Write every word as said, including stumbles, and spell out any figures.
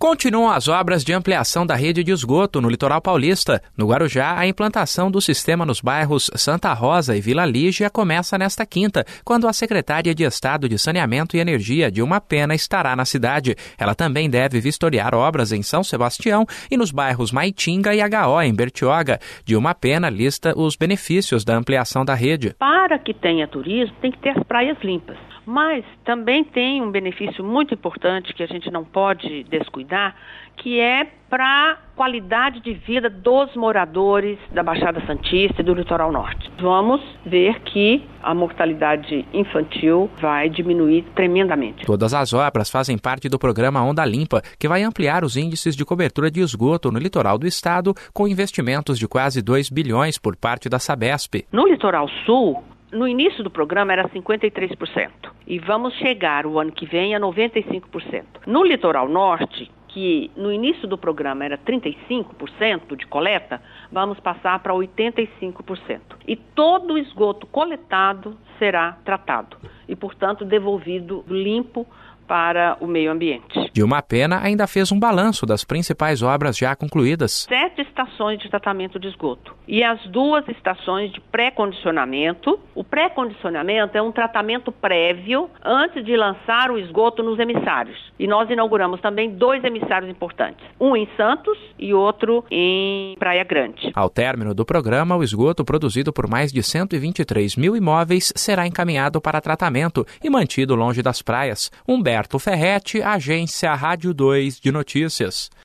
Continuam as obras de ampliação da rede de esgoto no litoral paulista. No Guarujá, a implantação do sistema nos bairros Santa Rosa e Vila Lígia começa nesta quinta, quando a secretária de Estado de Saneamento e Energia, Dilma Pena, estará na cidade. Ela também deve vistoriar obras em São Sebastião e nos bairros Maitinga e H O, em Bertioga. Dilma Pena lista os benefícios da ampliação da rede. Para que tenha turismo, tem que ter as praias limpas. Mas também tem um benefício muito importante que a gente não pode descuidar, que é para a qualidade de vida dos moradores da Baixada Santista e do Litoral Norte. Vamos ver que a mortalidade infantil vai diminuir tremendamente. Todas as obras fazem parte do programa Onda Limpa, que vai ampliar os índices de cobertura de esgoto no litoral do estado, com investimentos de quase dois bilhões por parte da Sabesp. No Litoral Sul, no início do programa era cinquenta e três por cento e vamos chegar o ano que vem a noventa e cinco por cento. No Litoral Norte, que no início do programa era trinta e cinco por cento de coleta, vamos passar para oitenta e cinco por cento. E todo o esgoto coletado será tratado e, portanto, devolvido limpo para o meio ambiente. Dilma Pena ainda fez um balanço das principais obras já concluídas. Sete estações de tratamento de esgoto e as duas estações de pré-condicionamento. O pré-condicionamento é um tratamento prévio antes de lançar o esgoto nos emissários. E nós inauguramos também dois emissários importantes, um em Santos e outro em Praia Grande. Ao término do programa, o esgoto produzido por mais de cento e vinte e três mil imóveis será encaminhado para tratamento e mantido longe das praias. Humberto Ferretti, Agência Rádio dois de Notícias.